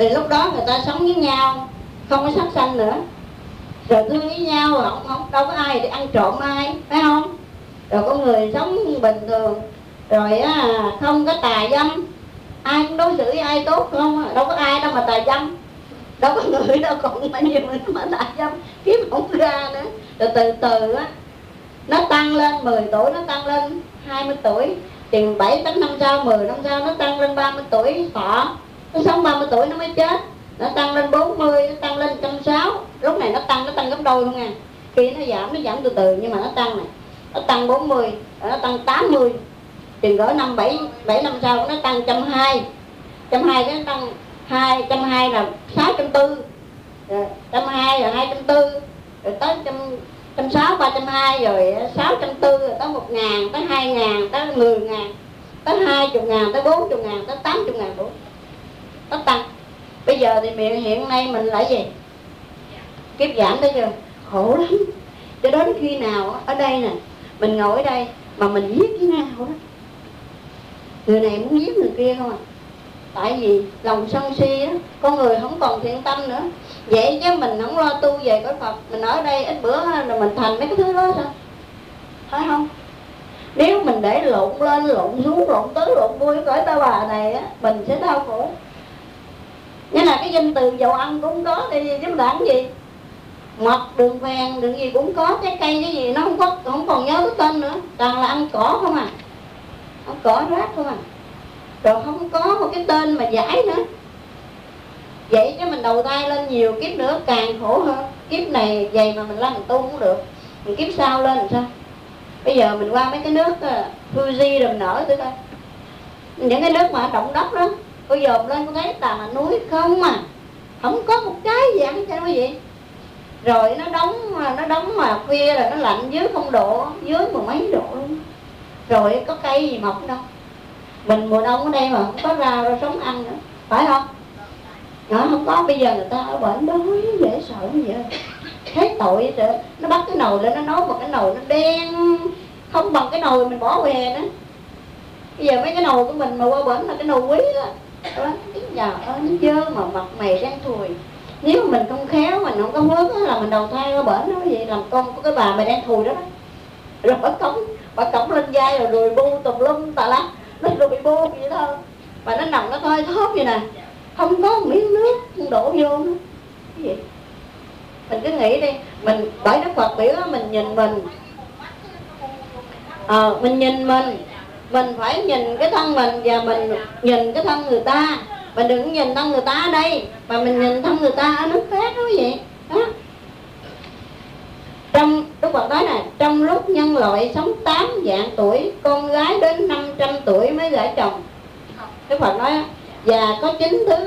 Thì lúc đó người ta sống với nhau, không có sát sanh nữa, rồi thương với nhau, không đâu có ai để ăn trộm ai, phải không? Rồi con người sống bình thường, rồi không có tà dâm, ai cũng đối xử với ai tốt, không? Đâu có ai đâu mà tà dâm, đâu có người đâu còn bao nhiêu người mà tà dâm, kiếm không ra nữa. Rồi từ từ á nó tăng lên 10 tuổi, nó tăng lên 20 tuổi, chừng 7-8 năm sau, 10 năm sau nó tăng lên 30 tuổi thọ, nó sống 30 tuổi nó mới chết. Nó tăng lên 40, nó tăng lên 160. Lúc này nó tăng gấp đôi không à. Khi nó giảm từ từ, nhưng mà nó tăng này, nó tăng 40, nó tăng 80, chừng cỡ 7 năm sau nó tăng 120. 120 cái nó tăng 220 là 640, rồi 120 là 240, rồi tới 160, 320, rồi 640, rồi tới 1.000, tới 2.000, tới 10.000, tới 20.000, tới 40.000, tới 80.000 tuổi. Nó tăng. Bây giờ thì hiện nay mình lại gì? Kiếp giảm tới giờ khổ lắm. Cho đến khi nào ở đây nè, mình ngồi ở đây mà mình giết với nhau đó, người này muốn giết người kia không à. Tại vì lòng sân si đó, con người không còn thiện tâm nữa. Vậy chứ mình không lo tu về cõi Phật, mình ở đây ít bữa là mình thành mấy cái thứ đó sao? Phải không? Nếu mình để lộn lên, lộn xuống, lộn tới, lộn vui cõi ta bà này á, mình sẽ đau khổ. Nghĩa là cái danh từ dầu ăn cũng có đi, chứ đảng gì mật, đường phèn, đường gì cũng có, trái cây cái gì nó không còn nhớ cái tên nữa, toàn là ăn cỏ không à, ăn cỏ rác không à, rồi không có một cái tên mà giải nữa. Vậy chứ mình đầu thai lên nhiều kiếp nữa càng khổ hơn. Kiếp này vậy mà mình làm mình tu cũng được, mình kiếp sau lên làm sao? Bây giờ mình qua mấy cái nước Fuji rồi mình ở thử coi, những cái nước mà động đất đó, cô dòm lên cô thấy toàn là núi không à, không có một cái gì ăn cho quý vị. Rồi nó đóng mà khuya rồi nó lạnh dưới 0 độ, dưới 10 mấy độ luôn. Rồi có cây gì mọc đâu. Mình mùa đông ở đây mà không có rau sống ăn nữa, phải không? Nó không có. Bây giờ người ta ở bệnh đói dễ sợ như vậy. Thấy tội rồi. Nó bắt cái nồi lên, nó nấu một cái nồi nó đen, không bằng cái nồi mình bỏ về nữa. Bây giờ mấy cái nồi của mình mà qua bển là cái nồi quý đó. Giờ ơi nó dơ mà mặt mày đen thùi. Nếu mà mình không khéo, mình không có phước là mình đầu thai qua bển đó, vậy làm con của cái bà mày đen thùi đó. Rồi bà cõng lên vai rồi đùi bu tùm lum tà lắm, nó đùi bu vậy thôi. Và nó nằm nó thoi thóp vậy nè, không có một miếng nước đổ vô nữa. Cái gì? Mình cứ nghĩ đi, mình bởi Đức Phật biểu mình nhìn mình, mình nhìn mình phải nhìn cái thân mình và mình nhìn cái thân người ta. Mình đừng nhìn thân người ta ở đây, mà mình nhìn thân người ta ở nước khác đó quý vị. Đó. Trong Đức Phật nói này, trong lúc nhân loại sống 8 vạn tuổi, con gái đến 500 tuổi mới gả chồng. Đức Phật nói, và có 9 thứ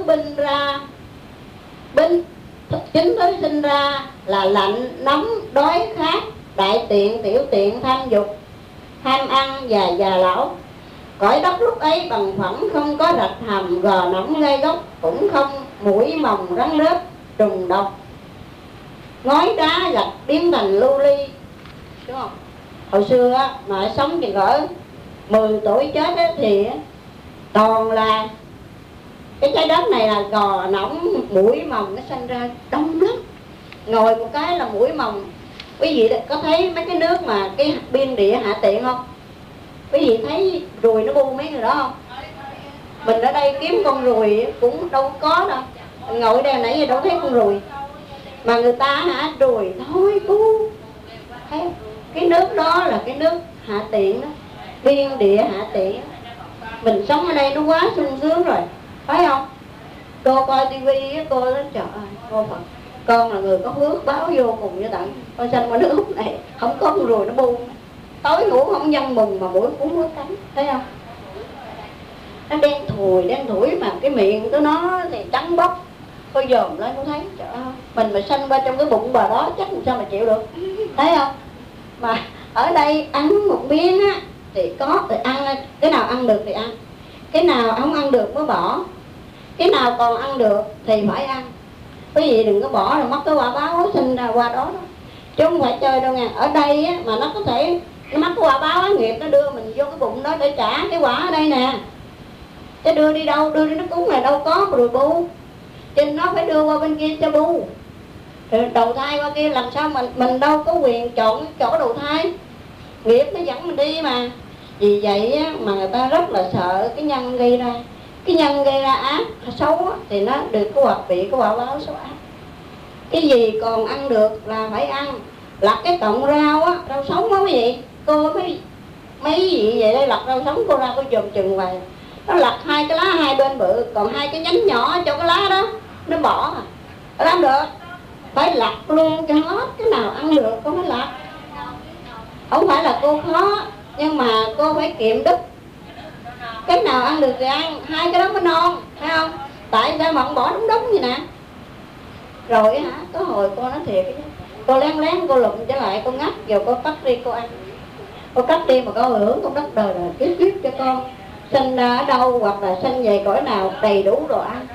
chín thứ sinh ra là lạnh, nóng, đói, khát, đại tiện, tiểu tiện, tham dục, tham ăn và già lão. Cõi đất lúc ấy bằng phẳng, không có rạch hầm, gò nóng gai góc, cũng không mũi mồng rắn rết, trùng độc, ngói đá gạch biến thành lưu ly. Đúng không? Hồi xưa á, mà sống chừng cỡ 10 tuổi chết á, thì toàn là cái trái đất này là gò nóng, mũi mồng nó sinh ra đông lắm. Ngồi một cái là mũi mồng. Quý vị có thấy mấy cái nước mà cái biên địa hạ tiện không? Quý vị thấy ruồi nó bu mấy người đó không? Mình ở đây kiếm con ruồi cũng đâu có đâu. Mình ngồi đây nãy giờ đâu thấy con ruồi. Mà người ta ruồi thôi bu. Thấy không? Cái nước đó là cái nước hạ tiện đó, biên địa hạ tiện. Mình sống ở đây nó quá sung sướng rồi, phải không? Cô coi tivi cô nói trời ơi, cô Phật, con là người có phước báo vô cùng với tận. Con sanh qua nước Úc này không có con ruồi nó bu, tối ngủ không dâng mùng mà mũi cũng có cánh, thấy không? Nó đen thùi mà cái miệng của nó thì trắng bóc. Cô dòm lên cô thấy trời ơi, mình mà sanh qua trong cái bụng bà đó chắc làm sao mà chịu được, thấy không? Mà ở đây ăn một miếng á thì có thì ăn, cái nào ăn được thì ăn, cái nào không ăn được mới bỏ, cái nào còn ăn được thì phải ăn. Quý vị đừng có bỏ rồi mất cái quả báo sinh ra qua đó, chứ không phải chơi đâu nha. Ở đây á, mà nó có thể nó mất cái quả báo á, nghiệp nó đưa mình vô cái bụng đó để trả cái quả ở đây nè, chứ đưa đi đâu, đưa đi nước cúng này đâu có rồi bu. Trình nó phải đưa qua bên kia cho bu. Đầu thai qua kia làm sao mình đâu có quyền chọn chỗ đầu thai, nghiệp nó dẫn mình đi mà. Vì vậy á, mà người ta rất là sợ cái nhân gây ra. Cái nhân gây ra ác xấu á, thì nó được cái hoặc bị cái quả báo xấu ác. Cái gì còn ăn được là phải ăn. Lặt cái cọng rau á, rau sống á quý vị, cô mấy vị vậy đây lặt rau sống, cô ra cô dòm chừng vầy, nó lặt hai cái lá hai bên bự, còn hai cái nhánh nhỏ cho cái lá đó nó bỏ à. Làm được, phải lặt luôn cho hết. Cái nào ăn được cô mới lặt. Không phải là cô khó, nhưng mà cô phải kiệm đức. Cái nào ăn được thì ăn, hai cái đó mới non, thấy không? Tại sao mà ông bỏ đúng vậy nè. Rồi hả, có hồi cô nói thiệt, cô lén lén cô lụm trở lại, cô ngắt rồi cô cắt đi cô ăn. Cô cắt đi mà cô hưởng con đất đời là kiếp kiếp cho con. Sinh ra ở đâu hoặc là sinh về cõi nào đầy đủ đồ ăn.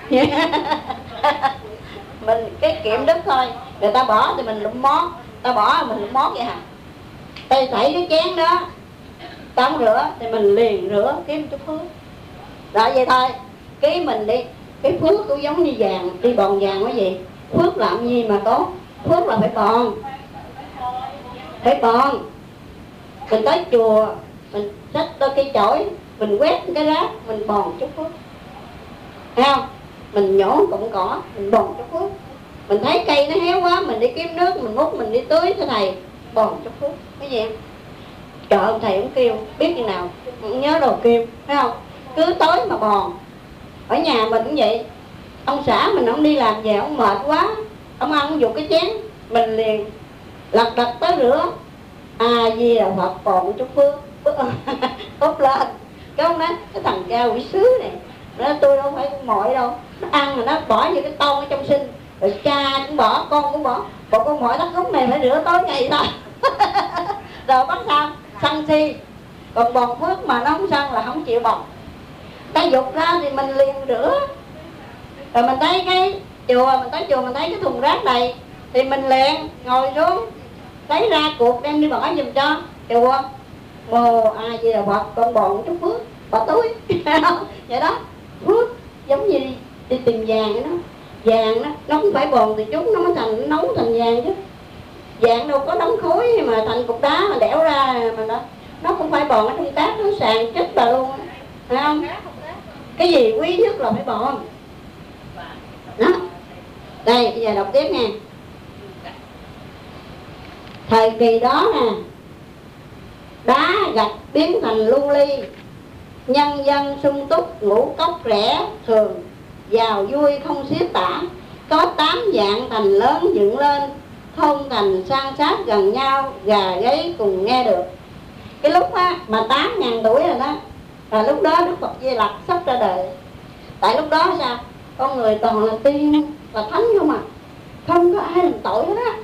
Mình cái kiệm đức thôi. Người ta bỏ thì mình lụm món, ta bỏ mình lụm món vậy hả. Tay thảy cái chén đó ta không rửa thì mình liền rửa kiếm chút phước. Rồi vậy thôi. Cái mình đi, cái phước cũng giống như vàng, đi bòn vàng quá gì. Phước làm gì mà có. Phước là phải bòn. Phải bòn. Mình tới chùa, mình xách đôi cây chổi, mình quét cái rác, mình bòn chút phước. Thấy không? Mình nhổ cọng cỏ, mình bòn chút phước. Mình thấy cây nó héo quá, mình đi kiếm nước, mình múc, mình đi tưới cho thầy, bòn chút phước. Cái gì? Trời ơi, thầy cũng kêu, biết như nào, không nhớ đồ kêu, thấy không? Cứ tối mà bòn. Ở nhà mình cũng vậy. Ông xã mình ông đi làm về, ông mệt quá, ông ăn ông dục cái chén, mình liền lật đật tới rửa. Di Đà Phật bòn chút phước. Tốt lên. Cái ông nói, cái thằng cha quỷ sứ này, nó tôi đâu phải mọi đâu. Nó ăn rồi nó bỏ như cái ton ở trong sinh. Rồi cha cũng bỏ, con cũng bỏ. Còn con mọi thắt khúc này phải rửa tối ngày thôi. Rồi bắt sao? Sân si. Còn bòn phước mà nó không sân là không chịu bòn. Cái dục ra thì mình liền rửa. Rồi mình thấy cái chùa, mình tới chùa mình thấy cái thùng rác đầy, thì mình liền ngồi xuống lấy ra cuộc đem đi bỏ giùm cho chùa. Mô Di Đà Phật, con bòn chút phước, bỏ túi. Vậy đó. Phước giống như đi tìm vàng vậy đó. Vàng đó, nó cũng phải bòn từ chút nó mới thành, nó nấu thành vàng chứ. Vàng đâu có đóng khối mà thành cục đá mà đẽo ra mà nó cũng phải bòn ở trong cát, nó sàn chết bà luôn. Phải không? Cái gì quý nhất là phải bòn. Đó. Đây, bây giờ đọc tiếp nha. Thời kỳ đó nè, đá gạch biến thành lưu ly, nhân dân sung túc, ngũ cốc rẻ thường, giàu vui không xiết tả. Có 8 dạng thành lớn dựng lên, thôn thành san sát gần nhau, gà gáy cùng nghe được. Cái lúc á, mà 8.000 tuổi rồi đó, là lúc đó Đức Phật Di Lặc sắp ra đời. Tại lúc đó sao? Con người toàn là tiên, là thánh không à, không có ai làm tội hết á.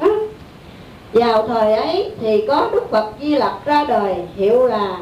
Vào thời ấy thì có Đức Phật Di Lặc ra đời, hiệu là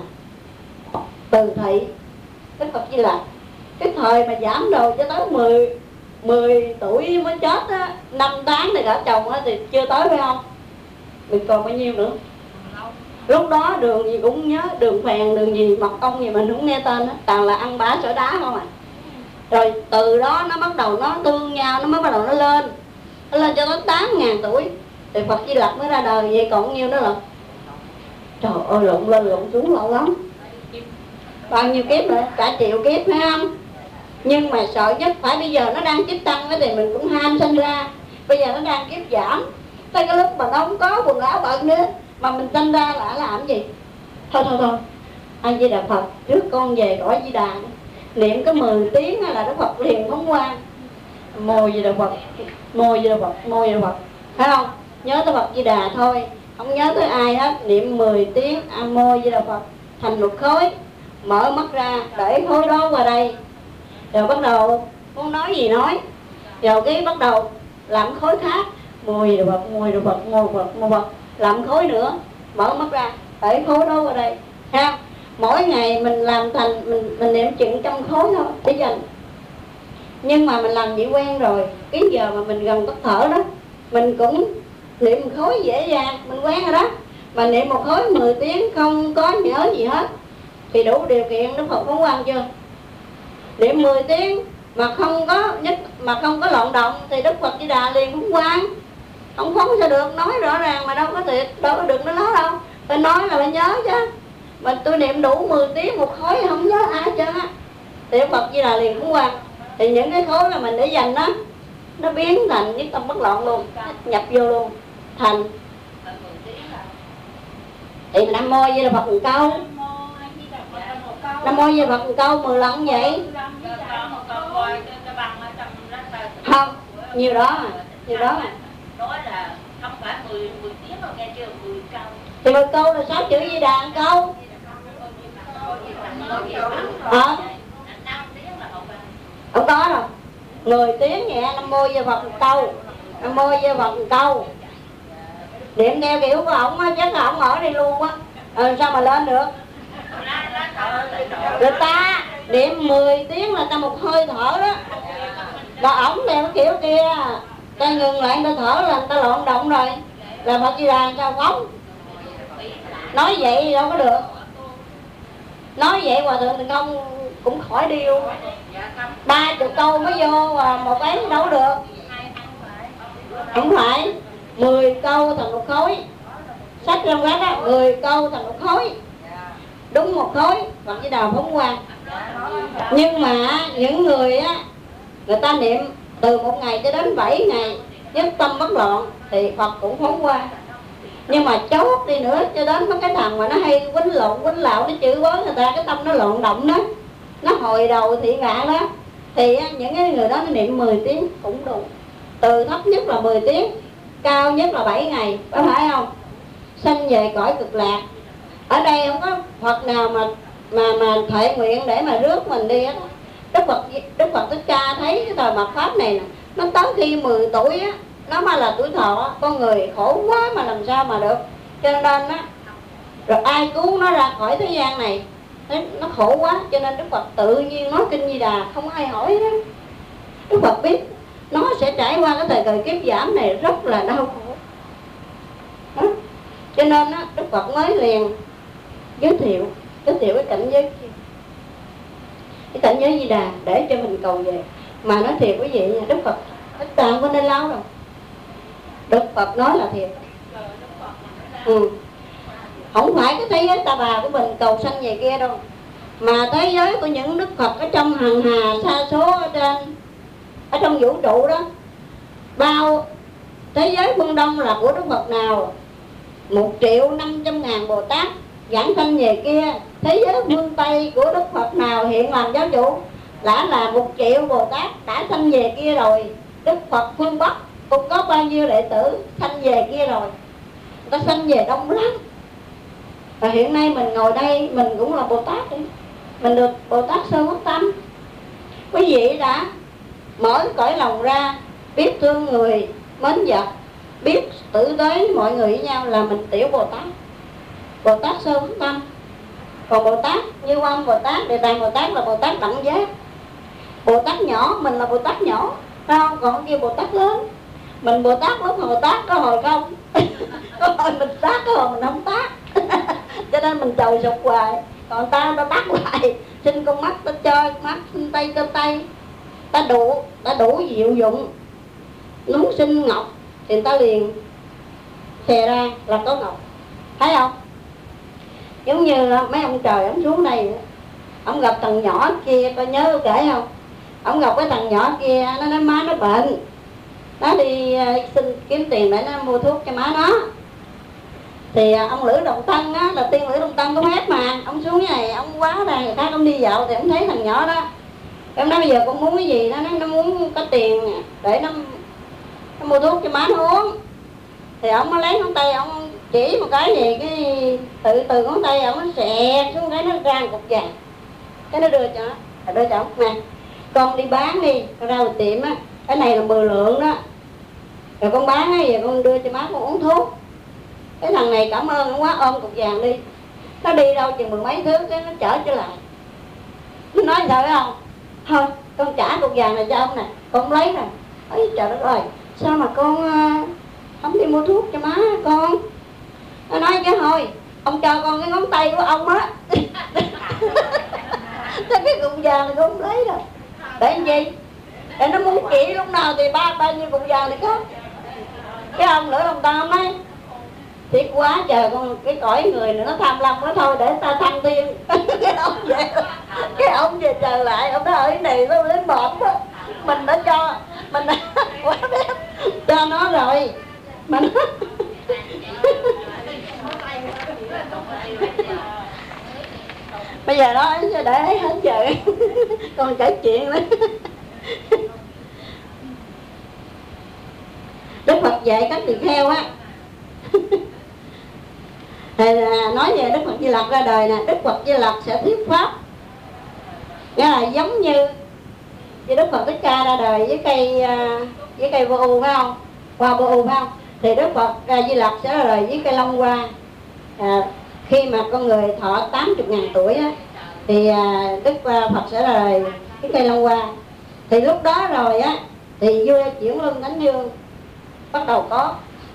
Từ Thị. Đức Phật Di Lặc cái thời mà giảm đồ cho tới 10 tuổi mới chết á, 5 tháng này gả chồng á thì chưa tới, phải không? Mình còn bao nhiêu nữa? Lúc đó đường gì cũng nhớ, đường phèn, đường gì, mật ong gì mình không nghe tên á, toàn là ăn bả sỏi đá không à. Rồi từ đó nó bắt đầu nó thương nhau, nó mới bắt đầu nó lên cho tới 8.000 tuổi thì Phật Di Lặc mới ra đời. Vậy còn nhiêu nữa lận? Trời ơi, lộn lên lộn xuống lâu lắm. Bao nhiêu kiếp rồi? Cả triệu kiếp, phải không? Nhưng mà sợ nhất phải bây giờ nó đang kiếp tăng thì mình cũng ham sinh ra. Bây giờ nó đang kiếp giảm, tới cái lúc mà nó không có quần áo bận nữa mà mình sinh ra là làm gì? Thôi A Di Đà Phật, trước con về cõi Di Đà niệm có 10 tiếng là Đức Phật liền phóng quang. Mô Di Đà Phật, Mô Di Đà Phật, Mô Di Đà Phật, phải không? Nhớ tới Phật Di Đà thôi, không nhớ tới ai hết. Niệm 10 tiếng A Mô Di Đà Phật thành một khối, mở mắt ra để khối đó qua đây, rồi bắt đầu muốn nói gì nói, rồi cái bắt đầu làm khối khác. Mô Di Đà Phật, Mô Di Đà Phật, Mô Phật, Mô Phật, làm khối nữa, mở mắt ra để khối đó qua đây, ha. Mỗi ngày mình làm thành mình niệm chừng trăm khối thôi để dành. Nhưng mà mình làm vậy quen rồi, cái giờ mà mình gần tắt thở đó mình cũng niệm một khối dễ dàng, mình quen rồi đó. Mà niệm một khối 10 tiếng không có nhớ gì hết thì đủ điều kiện Đức Phật phóng quang chưa? Niệm 10 tiếng mà không có nhất mà không có lộn động thì Đức Phật Di Đà liền phóng quang. Không phóng sao được, nói rõ ràng mà đâu có thiệt, đâu có được nó nói đâu. Tôi nói là phải nhớ chứ. Mà tôi niệm đủ 10 tiếng một khối không nhớ ai chứ á. Thì Đức Phật Di Đà liền phóng quang. Thì những cái khối là mình để dành đó, nó biến thành nhất tâm bất loạn luôn, nhập vô luôn thành. Thì Nam Mô Di Đà Phật một câu, Nam Mô Di Đà Phật một câu 10 lần vậy. Không, nhiều đó mà, nhiều đó mà. Nói là không phải 10 tiếng mà nghe chưa, 10 câu. Thì 10 câu là 6 chữ Di Đà một câu. Không có đâu. 10 tiếng nhẹ Nam Mô Di Đà Phật một câu, Nam Mô Di Đà Phật một câu. Niệm theo kiểu của ổng á, chắc là ổng ở đây luôn á. Sao mà lên được? Người ta niệm 10 tiếng là ta một hơi thở đó. Và ổng theo cái kiểu kia, ta ngừng lại ta thở là ta lộn động rồi. Là Phật Di Đà sao phóng? Nói vậy đâu có được. Nói vậy Hòa Thượng Thành Công cũng khỏi đi luôn. 30 câu mới vô một ấy đâu có được. Không phải 10 câu thành một khối. Sách trong đó đó, 10 câu thành một khối. Đúng một khối Phật Di Đà phóng quang. Nhưng mà những người á, người ta niệm từ 1 ngày cho đến 7 ngày nhất tâm bất loạn thì Phật cũng phóng quang. Nhưng mà chốt đi nữa cho đến mấy cái thằng mà nó hay quýnh lộn quýnh lạo, nó chửi bới người ta, cái tâm nó lộn động đó, nó hồi đầu thị ngạ đó, thì những cái người đó nó niệm 10 tiếng cũng đủ. Từ thấp nhất là 10 tiếng, cao nhất là 7 ngày, có phải không? Sanh về cõi cực lạc. Ở đây không có Phật nào mà thệ nguyện để mà rước mình đi hết. Đức Phật Thích Ca thấy cái thời mạt pháp này nè, nó tới khi 10 tuổi á, nó mà là tuổi thọ, con người khổ quá mà làm sao mà được. Cho nên á, rồi ai cứu nó ra khỏi thế gian này, nó khổ quá, cho nên Đức Phật tự nhiên nói kinh Di Đà, không ai hỏi đó. Đức Phật biết nó sẽ trải qua cái thời kỳ kiếp giảm này rất là đau khổ đó. Cho nên á, Đức Phật mới liền giới thiệu cái cảnh giới kia, cái cảnh giới Di Đà để cho mình cầu về. Mà nói thiệt quý vị nha, Đức Phật Thích Ca không có nên lao đâu. Đức Phật nói là thiệt. Không phải cái thế giới ta bà của mình cầu sanh về kia đâu, mà thế giới của những Đức Phật ở trong hằng hà sa số ở trong vũ trụ đó. Bao thế giới phương Đông là của Đức Phật nào? 1.500.000 Bồ Tát giảng sanh về kia. Thế giới phương Tây của Đức Phật nào hiện làm giáo chủ? Là 1 triệu Bồ Tát đã sanh về kia rồi. Đức Phật phương Bắc cũng có bao nhiêu đệ tử sanh về kia rồi. Người ta sanh về đông lắm. Và hiện nay mình ngồi đây, mình cũng là Bồ Tát đi. Mình được Bồ Tát sơ mất tâm. Quý vị đã mở cõi lòng ra, biết thương người, mến vật, biết tử tế mọi người với nhau là mình tiểu Bồ Tát. Bồ Tát sơ mất tâm. Còn Bồ Tát Như Âm Bồ Tát, Địa Tạng Bồ Tát là Bồ Tát đẳng giác. Bồ Tát nhỏ, mình là Bồ Tát nhỏ, phải không? Còn kia Bồ Tát lớn. Mình Bồ Tát lúc Bồ Tát có hồi không? Có hồi mình tác, có hồi mình không tác. Cho nên mình trầu sụp hoài. Còn ta tác hoài. Xin con mắt ta chơi mắt, xin tay cho tay. Ta đủ diệu dụng. Muốn xin ngọc thì ta liền xè ra là có ngọc. Thấy không? Giống như mấy ông trời ông xuống đây, ông gặp thằng nhỏ kia, coi nhớ kể không? Ông gặp cái thằng nhỏ kia, nó nói má nó bệnh, nó đi xin kiếm tiền để nó mua thuốc cho má nó. Thì ông Lữ Đồng Tân á, là tiên Lữ Đồng Tân có phép mà, ông xuống cái này, ông quá ra người khác, ông đi dạo thì ông thấy thằng nhỏ đó. Ông nói bây giờ con muốn cái gì? Nó nói nó muốn có tiền để nó mua thuốc cho má nó uống. Thì ông mới lấy ngón tay, ông chỉ một cái gì, cái từ ngón tay ông nó xẹt xuống cái nó ra một cục vàng. Cái nó đưa cho ông nè, con đi bán đi, con ra một tiệm á, cái này là 10 lượng đó, rồi con bán á, giờ con đưa cho má con uống thuốc. Cái thằng này cảm ơn nó quá, ôm cục vàng đi. Nó đi đâu chừng 10 mấy thước, cái nó trở trở lại. Nó nói sao phải không? Thôi con trả cục vàng này cho ông nè, con lấy nè. Ôi trời đất ơi, sao mà con không đi mua thuốc cho má con? Nó nói chứ thôi, ông cho con cái ngón tay của ông á. Cái cục vàng này con không lấy rồi. Để làm gì? Để nó muốn chì chị lúc nào thì bao nhiêu cục vàng thì có. Cái ông nữa ông ta nói tiếc quá trời, con cái cõi người nữa nó tham lam quá, thôi để ta thăng thiên. Cái ông về trời lại, ông nói ở cái này nó đến mệt đó, mình đã cho mình đã quá phép cho nó rồi mà nó bây giờ đó để hết giờ còn kể chuyện nữa. Đức Phật dạy các tỳ kheo á thì là nói về Đức Phật Di Lặc ra đời nè. Đức Phật Di Lặc sẽ thuyết pháp, nghĩa là giống như Đức Phật Thích Ca ra đời với cây vô u phải không, hoa vô u phải không, thì Đức Phật Di Lặc sẽ ra đời với cây long hoa. Khi mà con người thọ 80.000 tuổi á, thì Đức Phật sẽ ra đời cái cây long hoa. Thì lúc đó rồi á thì vua Chuyển Luân Thánh Dương bắt đầu có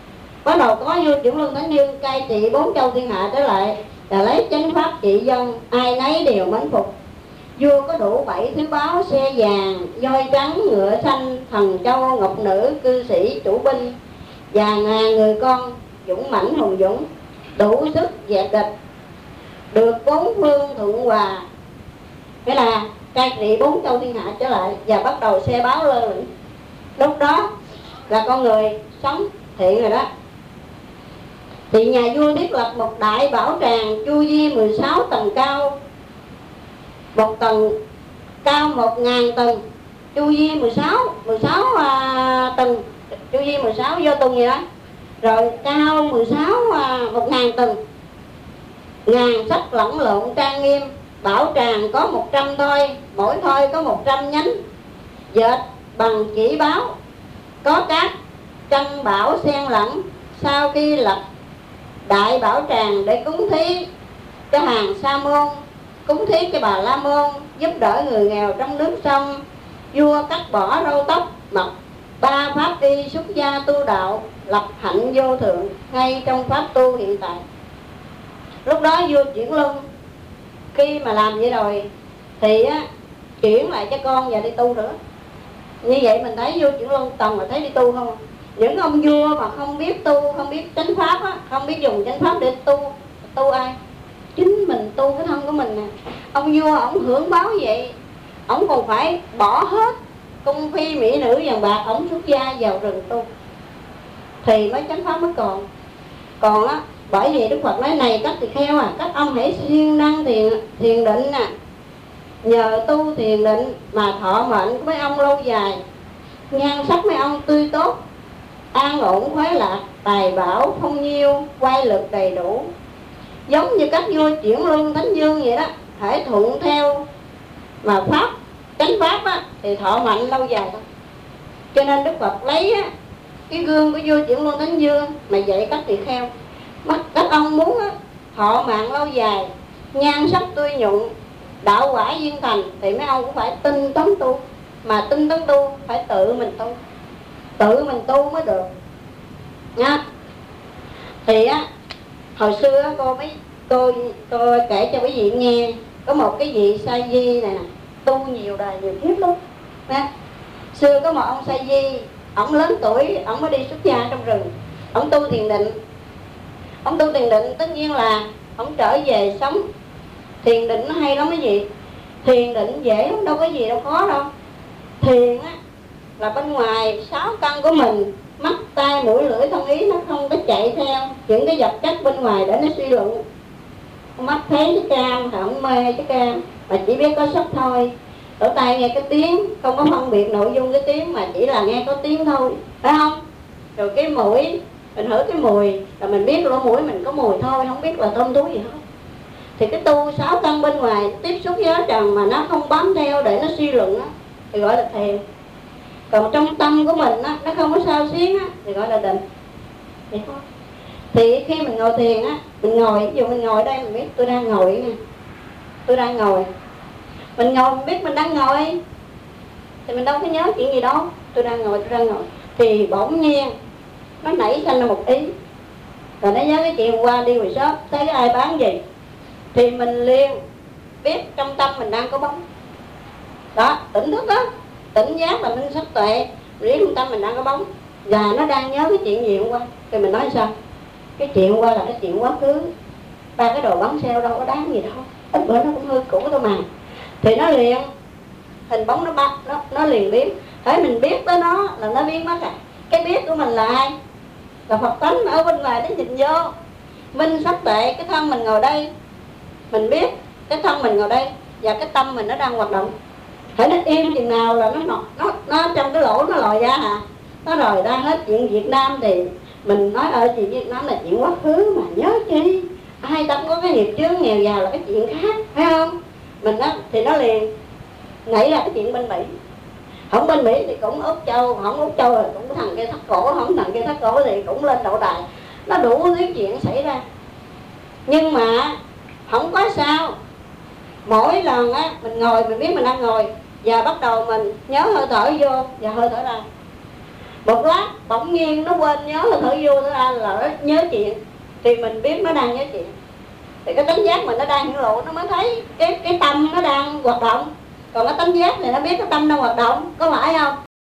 vua Chuyển Luân Thánh Dương cai trị 4 châu thiên hạ trở lại, là lấy chánh pháp trị dân, ai nấy đều mến phục. Vua có đủ 7 thứ báu: xe vàng, voi trắng, ngựa xanh, thần châu, ngọc nữ, cư sĩ, chủ binh, và ngàn người con dũng mãnh hùng dũng, đủ sức dẹp địch, được 4 phương thuận hòa, nghĩa là cai trị 4 châu thiên hạ trở lại và bắt đầu xe báo lơ lửng. Lúc đó là con người sống thiện rồi đó. Thì nhà vua thiết lập một đại bảo tràng chu vi 16 tầng cao, một tầng cao 1.000 tầng, chu vi 16 tầng, chu vi 16 vô tầng gì đó, rồi cao 1.000 tầng, ngàn sách lẫn lộn trang nghiêm. Bảo tràng có 100 thôi, mỗi thôi có 100 nhánh, dệt bằng chỉ báo, có các chân bảo xen lẫn. Sau khi lập đại bảo tràng để cúng thí cái hàng sa môn, cúng thí cái bà la môn, giúp đỡ người nghèo trong nước sông, vua cắt bỏ râu tóc, mặc 3 pháp y xuất gia tu đạo, lập hạnh vô thượng ngay trong pháp tu hiện tại. Lúc đó vua Chuyển Luân khi mà làm vậy rồi thì á, chuyển lại cho con và đi tu nữa. Như vậy mình thấy vua Chuyển Luân toàn là thấy đi tu không. Những ông vua mà không biết tu, không biết chánh pháp á, không biết dùng chánh pháp để tu ai? Chính mình tu cái thân của mình nè. Ông vua ổng hưởng báo vậy, ổng còn phải bỏ hết cung phi mỹ nữ vàng bạc, ổng xuất gia vào rừng tu thì mới chánh pháp mới còn á. Bởi vì Đức Phật nói này các tỳ kheo các ông hãy siêng năng thiền định nè, nhờ tu thiền định mà thọ mệnh của mấy ông lâu dài, nhan sắc mấy ông tươi tốt, an ổn khoái lạc, tài bảo phong nhiêu, quay lực đầy đủ, giống như các vua Chuyển Luân Thánh Dương vậy đó. Hãy thuận theo mà pháp chánh pháp thì thọ mệnh lâu dài thôi. Cho nên Đức Phật lấy cái gương của vua Chuyển Luân Thánh Dương mà dạy các tỳ kheo. Các ông muốn thọ mạng lâu dài, nhan sắc tươi nhuận, đạo quả viên thành thì mấy ông cũng phải tinh tấn tu. Mà tinh tấn tu phải tự mình tu mới được nha. Thì hồi xưa cô kể cho quý vị nghe, có một cái vị sa di này nè, tu nhiều đời nhiều kiếp lắm nha. Xưa có một ông sa di, ổng lớn tuổi, ổng mới đi xuất gia trong rừng, ổng tu thiền định. Ông tu thiền định tất nhiên là ông trở về sống. Thiền định nó hay lắm quý vị. Thiền định dễ lắm, đâu có gì đâu khó đâu. Thiền là bên ngoài 6 căn của mình, mắt, tai, mũi, lưỡi, thân, ý, nó không có chạy theo những cái vật chất bên ngoài để nó suy luận. Mắt thấy cái cam, không mê cái cam, mà chỉ biết có sắc thôi. Lỗ tai nghe cái tiếng, không có phân biệt nội dung cái tiếng, mà chỉ là nghe có tiếng thôi, phải không? Rồi cái mũi, mình hửi cái mùi là mình biết lỗ mũi mình có mùi thôi, không biết là tôm túi gì hết. Thì cái tu 6 căn bên ngoài tiếp xúc với nó trần mà nó không bám theo để nó suy luận thì gọi là thiền. Còn trong tâm của mình nó không có sao xuyến thì gọi là định. Vậy thôi. Thì khi mình ngồi thiền mình ngồi, ví dụ mình ngồi đây mình biết tôi đang ngồi nè, tôi đang ngồi, mình ngồi mình biết mình đang ngồi thì mình đâu có nhớ chuyện gì đâu. Tôi đang ngồi thì bỗng nhiên nó nảy sinh ra một ý, rồi nó nhớ cái chuyện qua đi rồi shop thấy cái ai bán gì thì mình liền biết trong tâm mình đang có bóng đó, tỉnh thức đó. Tỉnh giác là minh sắc tuệ, biết trong tâm mình đang có bóng và nó đang nhớ cái chuyện gì hôm qua. Thì mình nói sao? Cái chuyện hôm qua là cái chuyện quá khứ, ba cái đồ bóng xeo đâu có đáng gì đâu, ít bữa nó cũng hư cũ thôi mà. Thì nó liền hình bóng nó bắt, nó liền biến. Thế mình biết tới nó là nó biến mất à. Cái biết của mình là ai? Là Phật tánh ở bên ngoài nó nhìn vô. Minh sắc tuệ, cái thân mình ngồi đây, mình biết cái thân mình ngồi đây và cái tâm mình nó đang hoạt động. Hãy nó im chừng nào là nó trong cái lỗ nó lòi ra à. Nó rồi ra hết chuyện Việt Nam thì mình nói chuyện Việt Nam là chuyện quá khứ mà nhớ chi. Ai ta cũng có cái nghiệp chướng, nghèo giàu là cái chuyện khác, phải không? Mình đó thì nó liền nghĩ là cái chuyện bên Mỹ. Không bên Mỹ thì cũng Úc Châu, không Úc Châu thì cũng thằng kia thắt cổ, không thằng kia thắt cổ thì cũng lên đậu đài. Nó đủ thứ chuyện xảy ra. Nhưng mà không có sao. Mỗi lần á mình ngồi mình biết mình đang ngồi và bắt đầu mình nhớ hơi thở vô và hơi thở ra. Một lát bỗng nhiên nó quên nhớ hơi thở vô thở ra là nó nhớ chuyện, thì mình biết nó đang nhớ chuyện. Thì cái tánh giác mình nó đang hiển lộ, nó mới thấy cái tâm nó đang hoạt động. Còn cái tánh giác thì nó biết cái tâm đang hoạt động, có phải không?